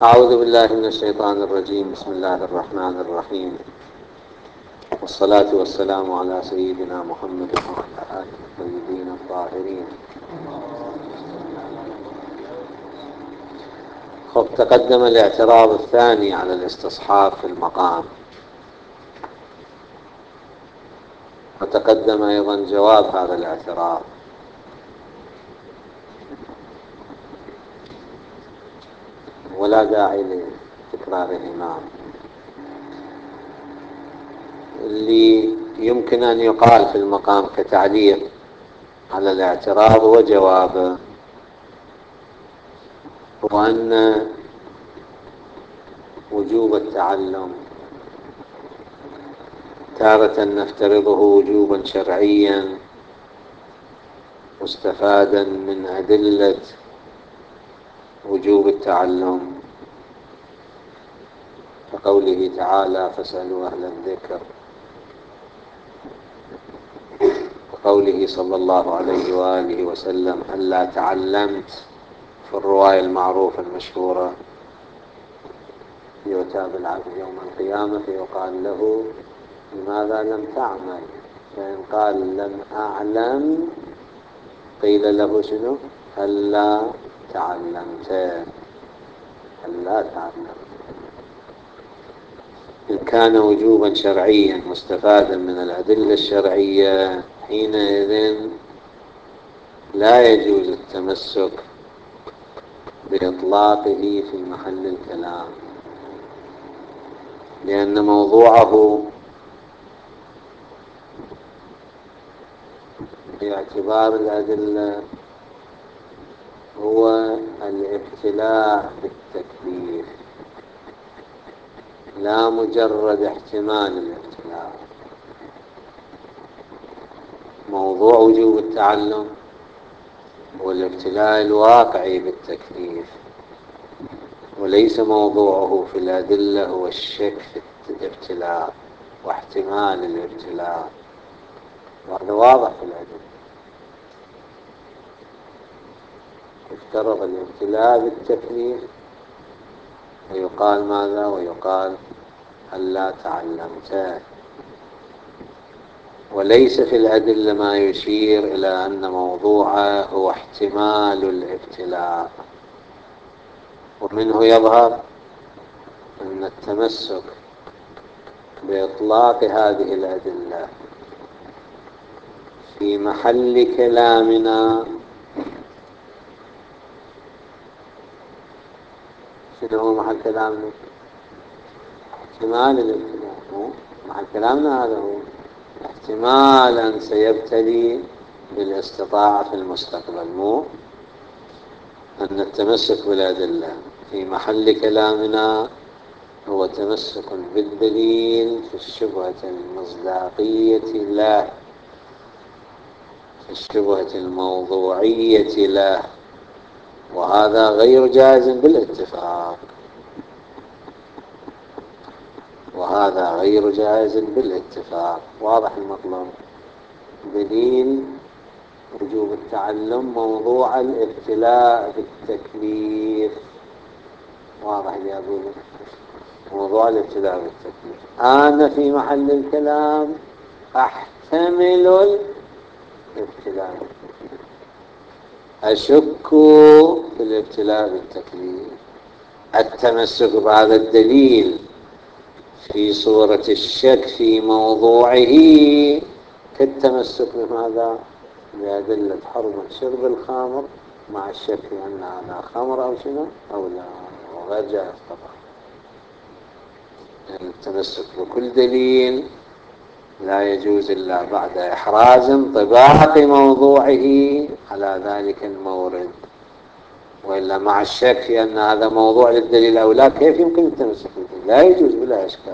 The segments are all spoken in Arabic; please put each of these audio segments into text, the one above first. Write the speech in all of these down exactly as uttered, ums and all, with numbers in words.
أعوذ بالله من الشيطان الرجيم. بسم الله الرحمن الرحيم، والصلاة والسلام على سيدنا محمد وعلى آله الطيبين الطاهرين. خب، تقدم الاعتراض الثاني على الاستصحاب في المقام، وتقدم أيضا جواب هذا الاعتراض. ولا داعي لتكرارهما. اللي يمكن أن يقال في المقام كتعليق على الاعتراض وجوابه هو أن وجوب التعلم تارة نفترضه وجوبا شرعيا مستفادا من أدلة وجوب التعلم، كقوله تعالى: فاسألوا أهل الذكر، وقوله صلى الله عليه وآله وسلم: هلا تعلمت، في الرواية المعروفة المشهورة: يؤتى بالعبد يوم القيامة فيقال له: لماذا لم تعمل؟ فإن قال: لم أعلم، قيل له: شنو؟ هلا تعلمت، هلا تعلمت. إن كان وجوبا شرعيا مستفادا من الأدلة الشرعية، حينئذ لا يجوز التمسك بإطلاقه في محل الكلام، لأن موضوعه باعتبار الأدلة هو الابتلاء بالتكليف، لا مجرد احتمال الابتلاء. موضوع وجوب التعلم هو الابتلاء الواقعي بالتكليف، وليس موضوعه في الأدلة هو الشك في الابتلاء واحتمال الابتلاء، وهذا واضح في الأدلة. افترض الابتلاء بالتكليف ويقال ماذا؟ ويقال: هلا تعلمت. وليس في الأدلة ما يشير إلى أن موضوعه هو احتمال الابتلاء. ومنه يظهر أن التمسك بإطلاق هذه الأدلة في محل كلامنا شنو هو محل كلامنا؟ احتمال الابتلاء. محل كلامنا هذا هو احتمال أن سيبتلي بالاستطاعة في المستقبل، مو أن التمسك بالأدلة في محل كلامنا هو تمسك بالدليل في الشبهة المصداقية له، في الشبهة الموضوعية له، وهذا غير جائز بالاتفاق، وهذا غير جائز بالاتفاق. واضح المطلب؟ دليل وجوب التعلم موضوع الابتلاء بالتكليف، واضح يا أبو؟ موضوع الابتلاء بالتكليف. أنا في محل الكلام أحتمل الابتلاء، أشك في الابتلاء بالتكليف. التمسك بهذا الدليل في صورة الشك في موضوعه كالتمسك بماذا؟ بأدلة حرمة شرب الخمر، مع الشك أن هذا خمر أو شنو أو لا، وغير جائز طبعا. يعني التمسك بكل دليل لا يجوز إلا بعد إحراز انطباق موضوعه على ذلك المورد، وإلا مع الشك في أن هذا موضوع للدليل أو لا، كيف يمكن التمسك به؟ لا يجوز بلا إشكال.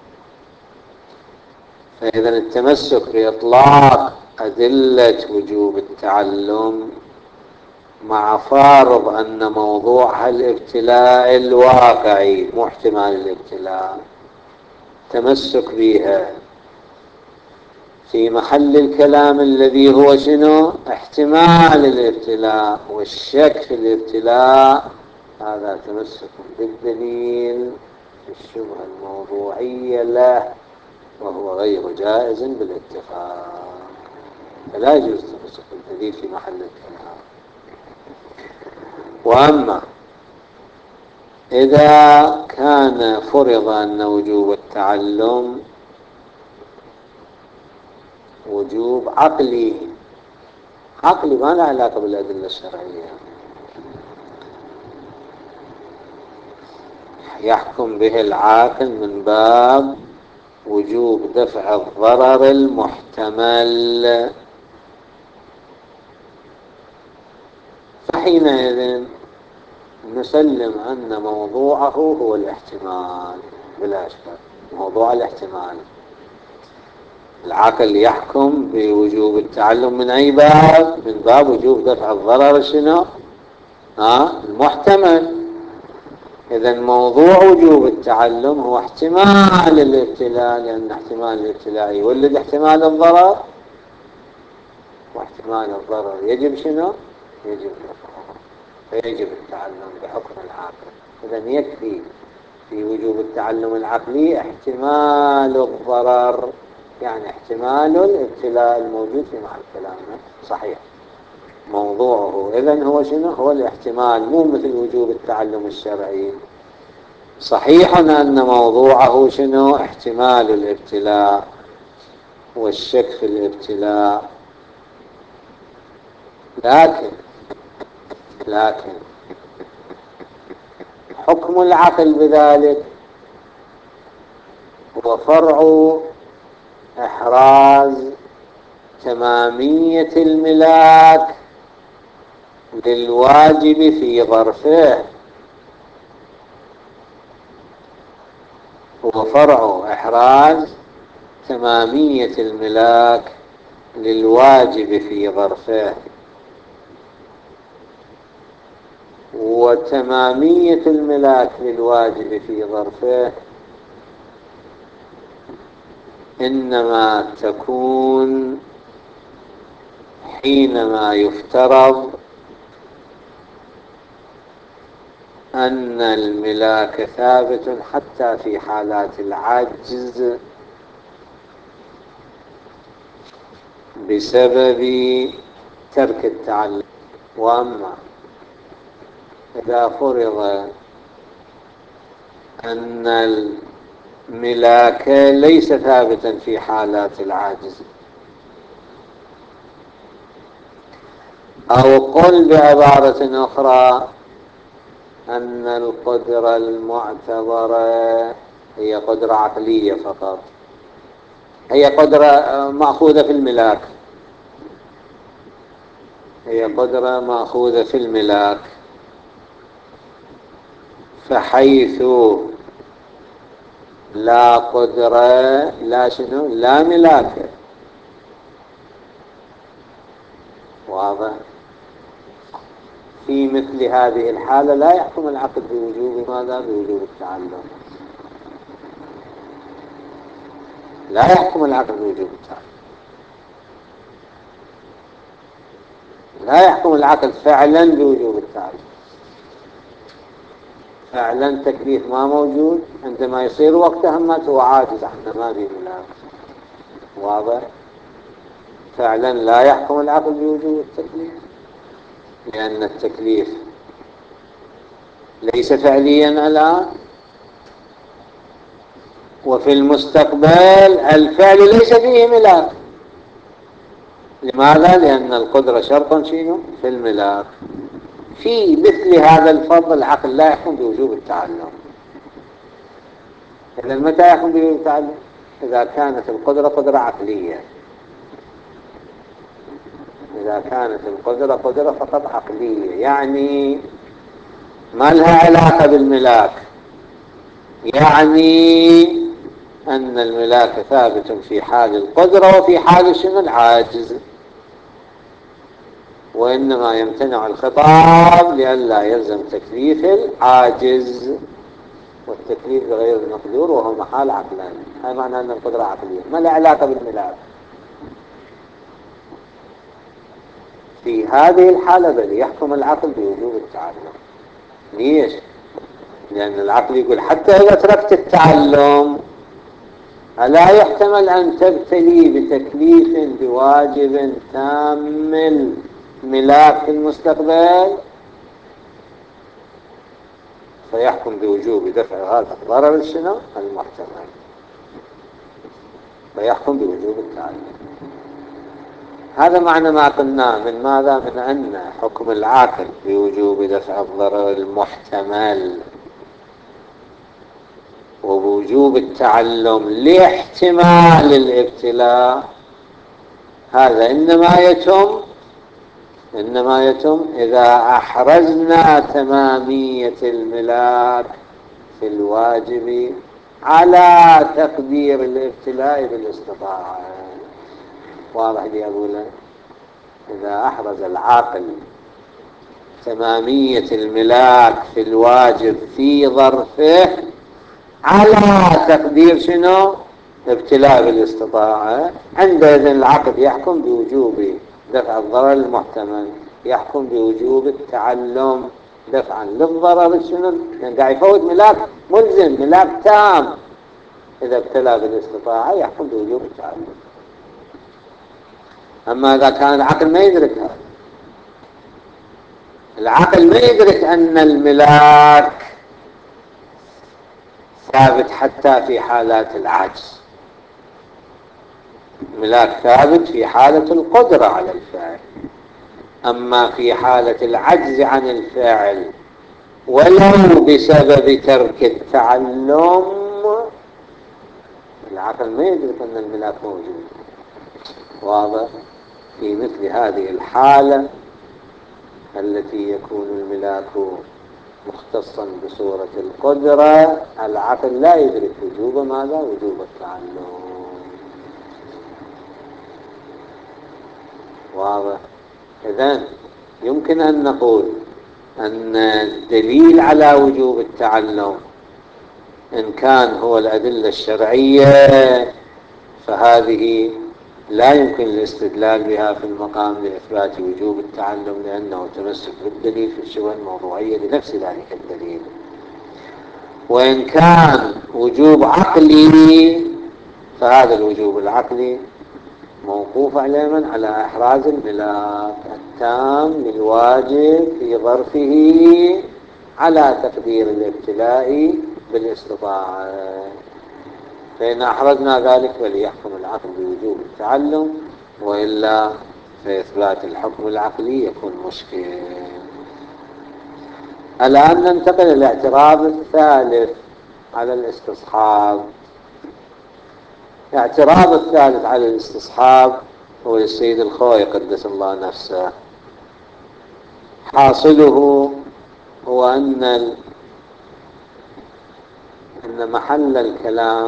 فإذا التمسك بإطلاق أدلة وجوب التعلم مع فارض أن موضوع الابتلاء الواقعي مو احتمال الابتلاء، تمسك بها في محل الكلام الذي هو شنو؟ احتمال الابتلاء والشك في الابتلاء، هذا تمسك بالدليل في الشبهة الموضوعية له، وهو غير جائز بالاتفاق. فلا يجوز تمسك بالدليل في محل الكلام. وأما إذا كان فرض أن وجوب التعلم وجوب عقلي، عقلي ما له علاقة بالأدلة الشرعية، يحكم به العاقل من باب وجوب دفع الضرر المحتمل، فحينئذ نسلم أن موضوعه هو الاحتمال بلا شك. موضوع الاحتمال، العقل يحكم بوجوب التعلم من أي باب؟ من باب وجوب دفع الضرر شنو؟ ها؟ المحتمل. إذن موضوع وجوب التعلم هو احتمال الابتلاء، لأن احتمال الابتلاء يولد احتمال الضرر، واحتمال الضرر يجب شنو؟ يجب دفعه، فيجب التعلم بحكم العاقل. إذن يكفي في وجوب التعلم العقلي احتمال الضرر، يعني احتمال الابتلاء الموجود في محل كلامنا صحيح. موضوعه إذن هو شنو؟ هو الاحتمال، مو مثل وجوب التعلم الشرعي. صحيح أن موضوعه شنو؟ احتمال الابتلاء والشك في الابتلاء، لكن لكن حكم العقل بذلك هو فرع إحراز تمامية الملاك للواجب في ظرفه، هو فرع إحراز تمامية الملاك للواجب في ظرفه. وتمامية الملاك للواجب في ظرفه إنما تكون حينما يفترض أن الملاك ثابت حتى في حالات العجز بسبب ترك التعلم. وأما إذا فرض أن الملاك ليس ثابتا في حالات العجز، أو قل بعبارة أخرى أن القدرة المعتبرة هي قدرة عقلية فقط، هي قدرة مأخوذة في الملاك، هي قدرة مأخوذة في الملاك، فحيث لا قدرة لا شنو لا ملاك. واضح؟ في مثل هذه الحالة لا يحكم العقل بوجوب ماذا؟ بوجوب التعلم. لا يحكم العقل بوجوب التعلم، لا يحكم العقل فعلا بوجوب التعلم. فعلا تكليف ما موجود، عندما يصير وقت همته هو عاجز، احنا ما بيه ملاك. واضح؟ فعلا لا يحكم العقل بوجوب التكليف، لأن التكليف ليس فعليا الآن، وفي المستقبل الفعل ليس فيه ملاك. لماذا؟ لأن القدرة شرط شنو في الملاك. في مثل هذا الفضل العقل لا يحكم بوجوب التعلم. إذا متى يحكم بوجوب التعلم؟ إذا كانت القدرة قدرة عقلية. إذا كانت القدرة قدرة فقط عقلية، يعني ما لها علاقة بالملاك، يعني أن الملاك ثابت في حال القدرة وفي حال شنو العاجز، وإنما يمتنع الخطاب لئلا يلزم تكليف العاجز، والتكليف بغير المقدور وهو محال عقلاني. هذا معنى أن القدرة عقلية ما لها علاقة بالملاك. في هذه الحالة بل يحكم العقل بوجوب التعلم. ليش؟ لأن العقل يقول حتى إذا تركت التعلم ألا يحتمل أن تبتلي بتكليف بواجب تام الملاك في المستقبل، فيحكم بوجوب دفع هذا الضرر شنو المحتمل، فيحكم بوجوب التعلم. هذا معنى ما قلناه من ماذا؟ من أن حكم العاقل بوجوب دفع الضرر المحتمل ووجوب التعلم لاحتمال الابتلاء، هذا إنما يتم إنما يتم إذا أحرزنا تمامية الملاك في الواجب على تقدير الابتلاء بالاستطاعة. واضح لي أقوله؟ إذا أحرز العاقل تمامية الملاك في الواجب في ظرفه على تقدير شنو؟ ابتلاء بالاستطاعة، عندئذ العقل يحكم بوجوب دفع الضرر المحتمل، يحكم بوجوب التعلم دفعا للضرر شنو؟ يعني قاعد يفوت ملاك ملزم، ملاك تام. إذا ابتلى بالاستطاعة يحكم بوجوب التعلم. أما إذا كان العقل ما يدرك هذا، العقل ما يدرك أن الملاك ثابت حتى في حالات العجز، الملاك ثابت في حالة القدرة على الفعل، أما في حالة العجز عن الفعل ولو بسبب ترك التعلم العقل ما يدرك أن الملاك موجود. واضح؟ في مثل هذه الحالة التي يكون الملاك مختصا بصورة القدرة، العقل لا يدرك وجوب ماذا؟ وجوب التعلم. واضح؟ إذن يمكن أن نقول أن الدليل على وجوب التعلم إن كان هو الأدلة الشرعية فهذه لا يمكن الاستدلال بها في المقام لإثبات وجوب التعلم، لأنه تمسك بالدليل في الشبهة الموضوعية لنفس ذلك الدليل. وإن كان وجوب عقلي فهذا الوجوب العقلي موقوف على من؟ على إحراز الملاك التام للواجب في ظرفه على تقدير الابتلاء بالاستطاعة. فإن أحرزنا ذلك فليحكم العقل بوجوب التعلم، وإلا فإثبات الحكم العقلي يكون مشكل. الآن ننتقل إلى الاعتراض الثالث على الاستصحاب. الاعتراض الثالث على الاستصحاب هو للسيد الخوئي قدس الله نفسه. حاصله هو أن أن محل الكلام،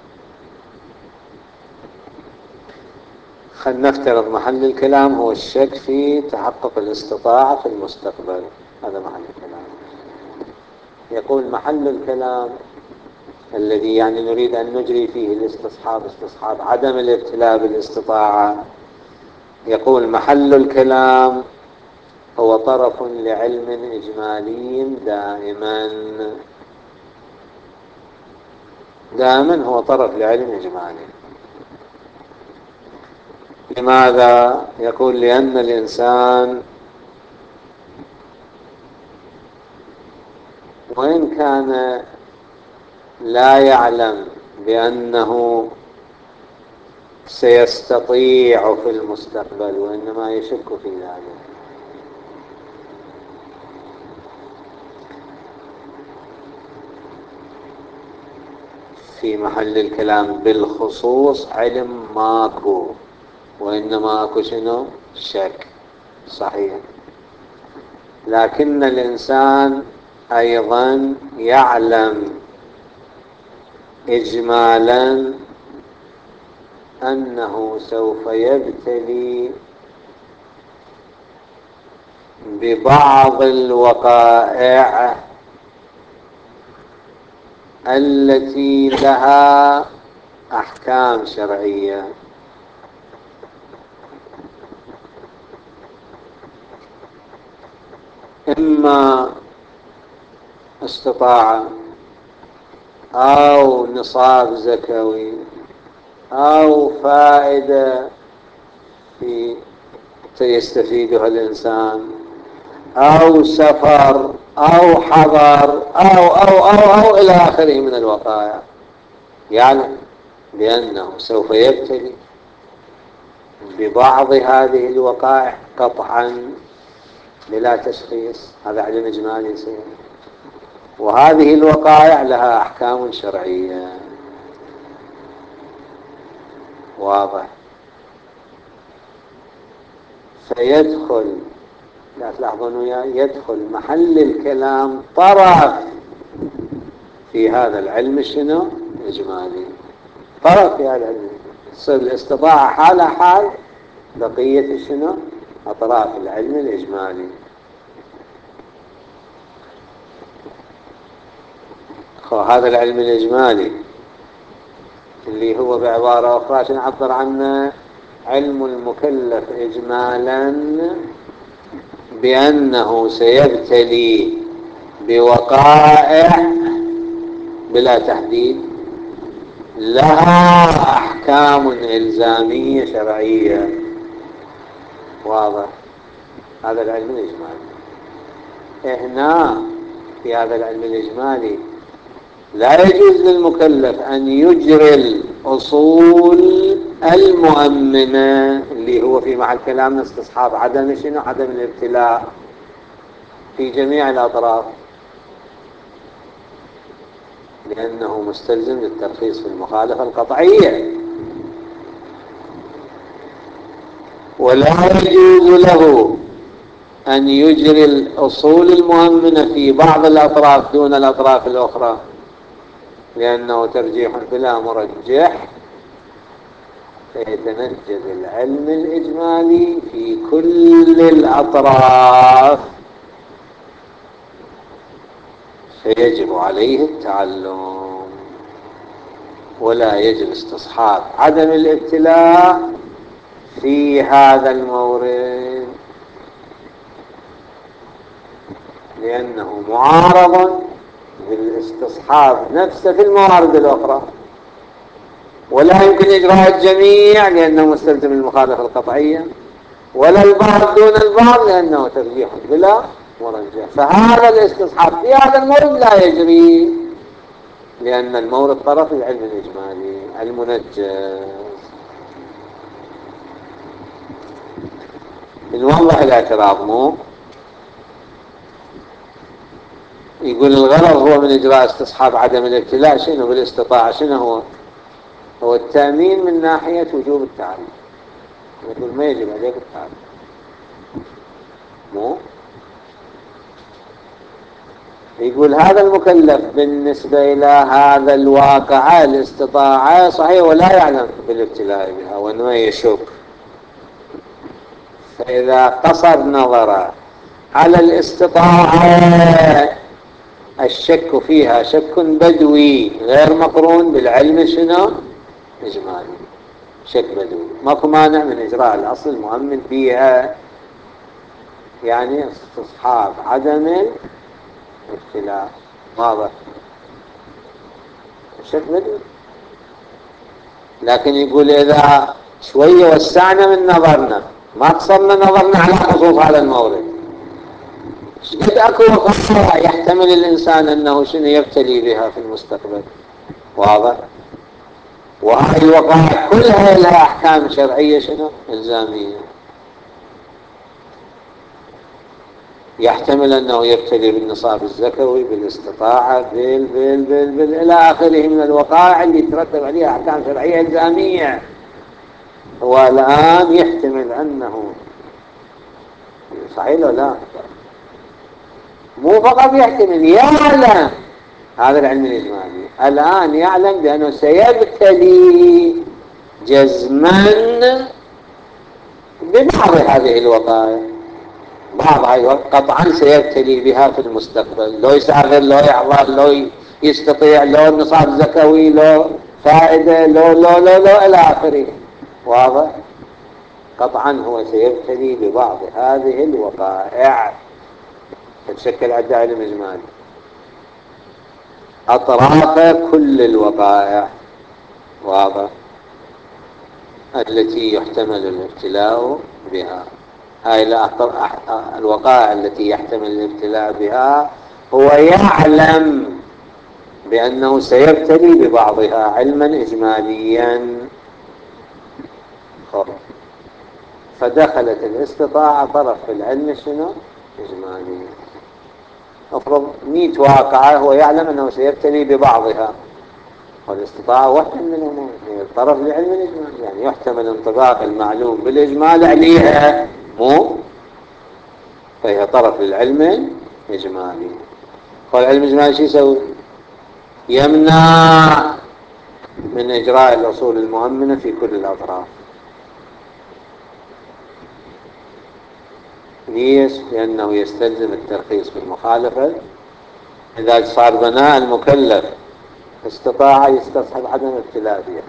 خلينا نفترض محل الكلام هو الشك في تحقق الاستطاعة في المستقبل، هذا محل الكلام. يقول محل الكلام الذي يعني نريد أن نجري فيه الاستصحاب، استصحاب عدم الابتلاء بالاستطاعة، يقول محل الكلام هو طرف لعلم إجمالي دائما، دائما هو طرف لعلم إجمالي. لماذا؟ يقول لأن الإنسان وإن كان لا يعلم بأنه سيستطيع في المستقبل وإنما يشك في ذلك، في محل الكلام بالخصوص علم ماكو وإنما أكو شنو؟ شك. صحيح. لكن الإنسان أيضا يعلم إجمالا أنه سوف يبتلي ببعض الوقائع التي لها أحكام شرعية، إما استطاعة أو نصاب زكوي أو فائدة في يستفيدها الإنسان أو سفر أو حضر أو أو أو أو إلى آخره من الوقائع، يعلم بأنه سوف يبتلي ببعض هذه الوقائع قطعا بلا تشخيص. هذا علم إجمالي يصير، وهذه الوقائع لها أحكام شرعية. واضح؟ فيدخل، لا تلاحظون وياي، يدخل محل الكلام طرف في هذا العلم شنو؟ إجمالي. طرف في هذا العلم تصير الاستطاعة حالة حال بقية شنو؟ أطراف العلم الإجمالي. هذا العلم الإجمالي اللي هو بعبارة أخرى عشان نعبر عنه علم المكلف إجمالا بأنه سيبتلي بوقائع بلا تحديد لها أحكام إلزامية شرعية. واضح؟ هذا العلم الإجمالي. هنا في هذا العلم الإجمالي لا يجوز للمكلف أن يجري الأصول المؤمنة اللي هو في محل كلامنا استصحاب عدم شنو؟ عدم الابتلاء في جميع الأطراف، لأنه مستلزم للترخيص في المخالفة القطعية. ولا يجوز له أن يجري الأصول المؤمنة في بعض الأطراف دون الأطراف الأخرى، لأنه ترجيح بلا مرجح، فيتنجد العلم الإجمالي في كل الأطراف، فيجب عليه التعلم. ولا يجب استصحاب عدم الابتلاء في هذا المورد، لأنه معارض بالاستصحاب نفسه في الموارد الأخرى، ولا يمكن إجراء الجميع لأنه مستلزم المخالفة القطعية، ولا البعض دون البعض لأنه ترجيح بلا مرجح. فهذا الاستصحاب في هذا المورد لا يجري، لأن المورد طرف العلم الإجمالي المنجز. نوضح الاعتراض. مو يقول الغرض هو من إجراء استصحاب عدم الابتلاء شنو بالاستطاعة؟ شنو هو؟ هو التأمين من ناحية وجوب التعلم. يقول ما يجب عليك التعلم. مو يقول هذا المكلف بالنسبة إلى هذا الواقع الاستطاعة صحيح ولا يعلم بالابتلاء بها وإنما يشك، فإذا قصر نظره على الاستطاعة الشك فيها شك بدوي غير مقرون بالعلم شنو؟ إجمالي. شك بدوي ماكو مانع من إجراء الأصل المؤمن فيها، يعني استصحاب عدم الابتلاء. واضح؟ شك بدوي. لكن يقول إذا شوية وسعنا من نظرنا ما قصرنا نظرنا على خصوص هذا المورد، قد أكو وقائع يحتمل الإنسان أنه شنو يبتلي بها في المستقبل. واضح؟ وهذه الوقائع كلها لها أحكام شرعية شنو؟ إلزامية. يحتمل أنه يبتلي بالنصاب الزكوي، بالاستطاعة، بال بال بال بال إلى آخره من الوقائع اللي ترتب عليها أحكام شرعية إلزامية. هو الآن يحتمل أنه صحيح ولا لا؟ مو فقط يحتمل، يعلم. هذا العلم الإجمالي الآن يعلم بأنه سيبتلي جزما ببعض هذه الوقائع. بعض هذه الوقائع قطعا سيبتلي بها في المستقبل، لو يسافر، لو يحضر، لو يستطيع، لو النصاب زكوي، لو فائدة، لو لو لو لو إلى آخره. واضح؟ قطعا هو سيبتلي ببعض هذه الوقائع تتشكل عندها علم إجمالي. أطراف كل الوقائع، واضح، التي يحتمل الابتلاء بها. هاي الوقائع التي يحتمل الابتلاء بها هو يعلم بأنه سيبتلي ببعضها علما إجماليا. خب. فدخلت الاستطاعة طرف في العلم شنو؟ إجمالي. افرض مئة واقعة هو يعلم أنه سيبتلي ببعضها، والاستطاعة واحد من الأمور، هي طرف لعلم الإجمال، يعني يحتمل انطباق المعلوم بالإجمال عليها، مو فهي طرف للعلم الإجمالي. والعلم الإجمالي شو يسوي؟ يمنع من إجراء الأصول المؤمنة في كل الأطراف. ليش؟ لأنه يستلزم الترخيص في المخالفة. إذا صار بناء المكلف استطاع يستصحب عدم الابتلاء بها،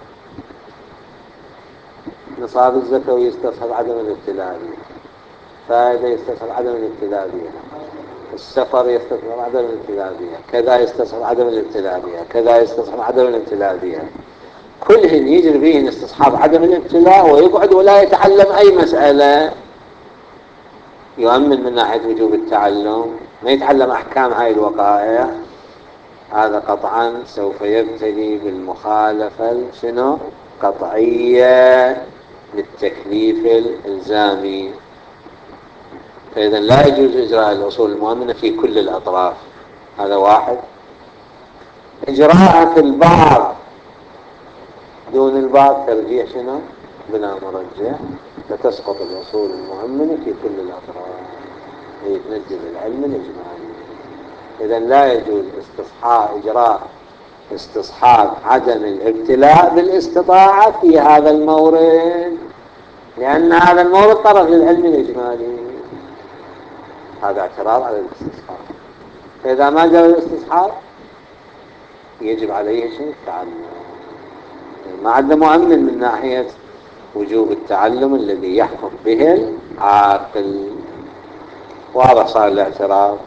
نصاب الزكوي يستصحب عدم الابتلاء بها، فائدة يستصحب عدم الابتلاء بها، السفر يستصحب عدم الابتلاء بها، كذا يستصحب عدم الابتلاء بها، كذا يستصحب عدم الابتلاء بها. كلهن يجري فيهن استصحاب عدم الابتلاء، ويقعد ولا يتعلم أي مسألة يؤمن من ناحية وجوب التعلم، ما يتعلم أحكام هاي الوقائع. هذا قطعا سوف يبتلي بالمخالفة شنو؟ قطعية للتكليف الإلزامي. فإذا لا يجوز إجراء الأصول المؤمنة في كل الأطراف. هذا واحد. إجراءها في البعض دون البعض ترجيح شنو؟ بلا مرجح، فتسقط الأصول المؤمنة في كل الأطراف، هي تنزل العلم الإجمالي. إذا لا يجوز استصحاب إجراء استصحاب عدم الابتلاء بالاستطاعة في هذا المورد، لأن هذا المورد طرف للعلم الإجمالي. هذا اعتراض على الاستصحاب. فإذا ما جاء الاستصحاب يجب عليه شيء التعلم. ما عندنا مؤمن من ناحية وجوب التعلم الذي يحكم به العاقل. واضح صار الاعتراض؟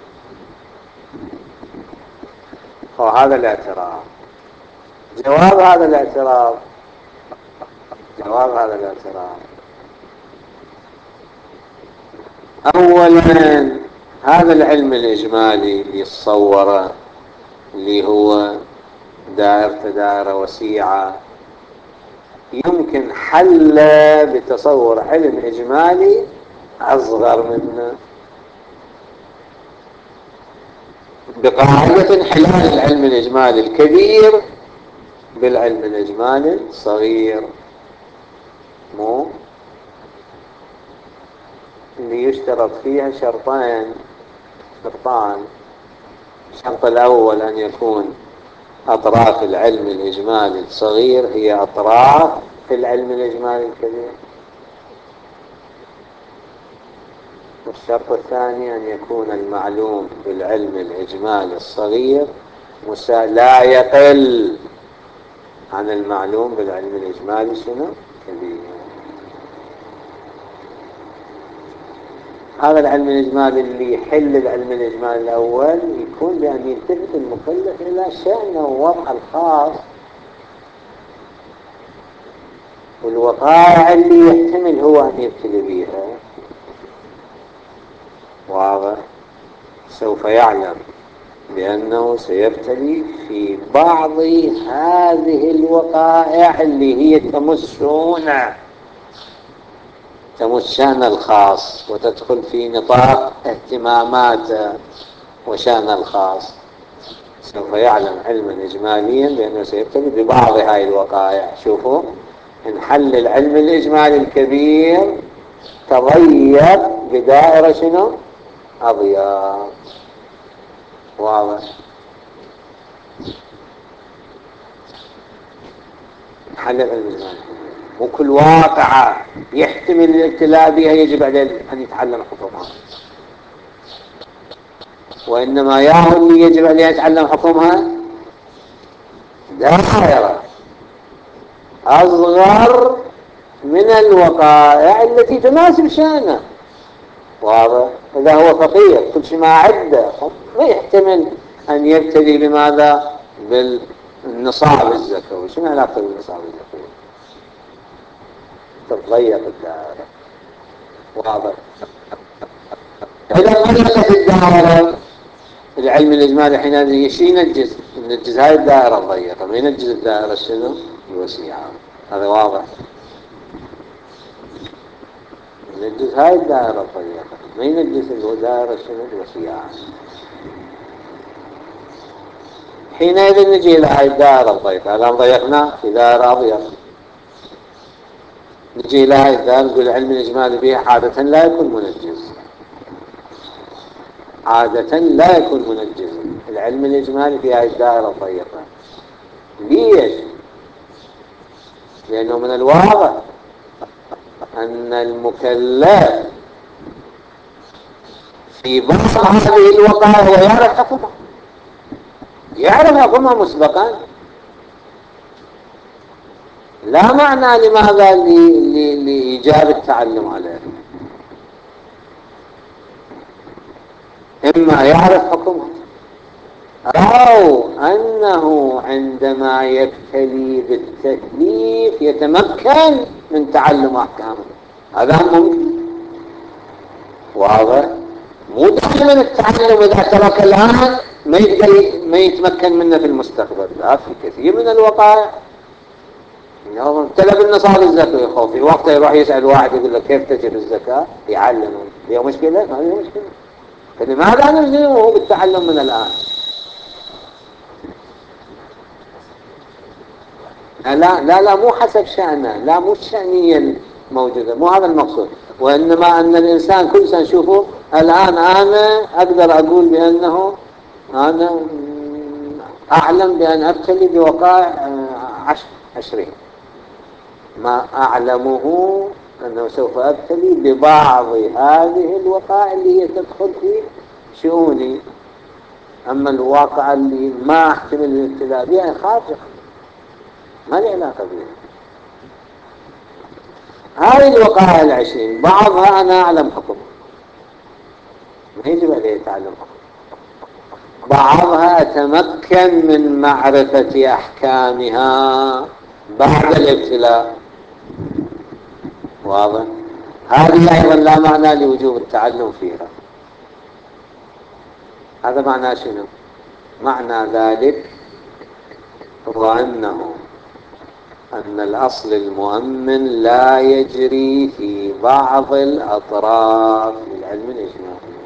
وهذا الاعتراض. جواب هذا الاعتراض جواب هذا الاعتراض أولا، هذا العلم الإجمالي اللي يتصوره، اللي هو دائرة دائرة وسيعة، يمكن حل بتصور علم إجمالي أصغر منه، بقاعدة انحلال العلم الإجمالي الكبير بالعلم الإجمالي الصغير. مو اللي يشترط فيها شرطين شرطان. الشرط الأول أن يكون أطراف العلم الإجمالي الصغير هي أطراف في العلم الإجمالي الكبير. والشرط الثاني أن يكون المعلوم بالعلم الإجمالي الصغير لا يقل عن المعلوم بالعلم الإجمالي شنو؟ كبير. هذا العلم الإجمالي اللي يحل العلم الإجمالي الأول يكون بأن يلتفت المكلف إلى شأنه ووضع الخاص والوقائع اللي يحتمل هو أن يبتلي بها. واضح؟ سوف يعلم بأنه سيبتلي في بعض هذه الوقائع اللي هي تمسون تمس شأن الخاص وتدخل في نطاق اهتمامات وشأن الخاص. سوف يعلم علما إجماليا بأنه سيبتلي ببعض هذه الوقائع. شوفوا، انحل العلم الإجمالي الكبير تضيق بدائرة شنو؟ أضيق. واضح؟ انحل العلم الإجمالي، وكل واقعة يحتمل الابتلاء بها يجب عليه أن يتعلم حكمها، وإنما يا اللي يجب عليه أن يتعلم حكمها دائرة أصغر من الوقائع التي تناسب شأنه. واضح؟ إذا هو فقير كل شيء ما عنده ما يحتمل أن يبتدي بماذا؟ بالنصاب الزكوي. شنو علاقة بالنصاب الزكوي؟ تتضيق الدائرة. واضح. إذا ضيقت الدائرة العلم الإجمالي حينئذ ينجز ينجز هاي الدائرة الضيقة، ما ينجز الدائرة شنو؟ الوسيعة. هذا واضح. ينجز هاي الدائرة الضيقة، ما ينجز الدائرة شنو؟ الوسيعة. حينئذ نجي إلى هاي الدائرة الضيقة. الآن ضيقنا في دائرة أضيق، نجي إلى هاي الدائرة نقول العلم الإجمالي بها عادة لا يكون منجز. عادة لا يكون منجزا العلم الإجمالي في هذه الدائرة الضيقة. ليش؟ لأنه من الواضح أن المكلف في بعض هذه الوقائع هو يعرف حكمها، يعرف حكمها مسبقا. لا معنى لماذا لإيجاب التعلم عليه. إما يعرف حكمها أو أنه عندما يبتلي بالتكليف يتمكن من تعلم أحكامه. هذا ممكن. واضح. مو دائما التعلم إذا ترك الآن ما يقدر ما يتمكن منه في المستقبل. لا، في كثير من الوقائع ابتلى بالنصاب الزكاة يخوف في وقته يروح يسأل واحد يقول له كيف تجب الزكاة، يعلمه. هي مشكلة؟ ما هي مشكلة. فلماذا نلزمه بالتعلم من الآن؟ لا لا لا مو حسب شأنه، لا مو الشأنية الموجودة، مو هذا المقصود. وإنما أن الإنسان كل سنة نشوفه الآن أنا أقدر أقول بأنه أنا أعلم بأن أبتلي بوقائع عشر عشرين، ما أعلمه أنه سوف أبتلي ببعض هذه الوقائع اللي هي تدخل في شؤوني. أما الواقع اللي ما أحتمل الابتلاء بها خارجة، ما لي علاقة بها. هذه الوقائع العشرين بعضها أنا أعلم حكم، ما يجب عليه تعلم حكم. بعضها أتمكن من معرفة أحكامها بعد الابتلاء. واضح. هذه أيضا لا معنى لوجوب التعلم فيها. هذا معنى شنو؟ معنى ذلك هو أنه أن الأصل المؤمن لا يجري في بعض الأطراف للعلم الإجمالي.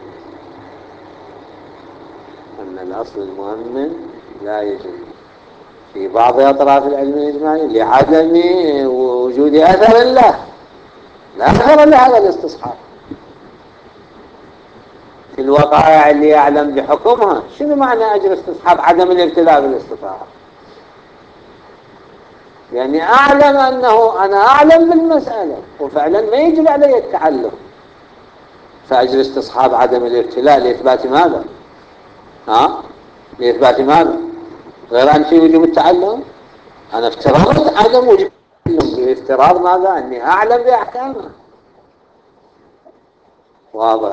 أن الأصل المؤمن لا يجري في بعض أطراف العلم الإجمالي لعدم وجود أثر له، لا أثر لهذا الاستصحاب في الوقائع اللي يعلم بحكمها. شنو معنى أجر استصحاب؟ عدم الابتلاء بالاستطاعة. يعني أعلم أنه أنا أعلم بالمسألة وفعلا ما يجب علي التعلم، فأجر استصحاب عدم الابتلاء لإثبات ماذا؟ ها؟ لإثبات ماذا؟ غير أن في وجوب التعلم. أنا افترضت عدم وجوب التعلم بافتراض ماذا؟ أني أعلم بأحكامها. واضح.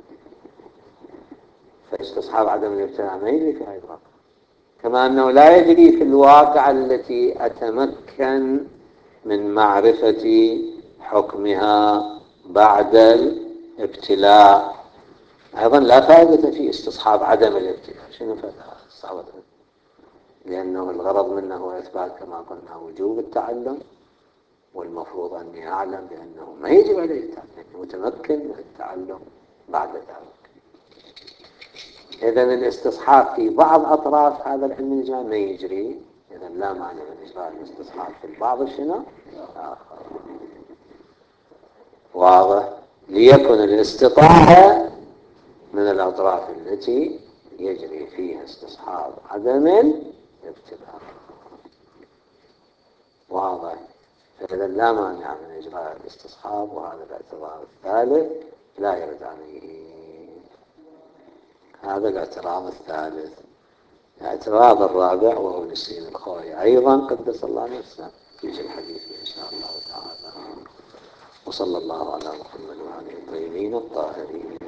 فاستصحاب عدم الابتلاء ما يجري في هذا الواقع، كما أنه لا يجري في الواقع التي أتمكن من معرفة حكمها بعد الابتلاء. أيضا لا فائدة في استصحاب عدم الابتلاء. شنو فائدة استصحاب عدم الابتلاء؟ لأنه الغرض منه هو إثبات كما قلنا وجوب التعلم، والمفروض أني أعلم بأنه ما يجب عليه التعلم، متمكن من التعلم بعد ذلك. إذا الاستصحاب في بعض أطراف هذا العلم الإجمالي ما يجري. إذا لا معنى من إجراء الاستصحاب في البعض شنو؟ آخر. واضح. ليكن الاستطاعة من الأطراف التي يجري فيها استصحاب عدم الابتلاء. واضح. فإذا لا مانع من إجراء الاستصحاب، وهذا الاعتراض الثالث لا يرد عليه. هذا الاعتراض الثالث. الاعتراض الرابع وهو للسيد الخوي أيضا قدس الله نفسه في الحديث إن شاء الله تعالى. وصلى الله على محمد وعلى آله الطيبين الطاهرين.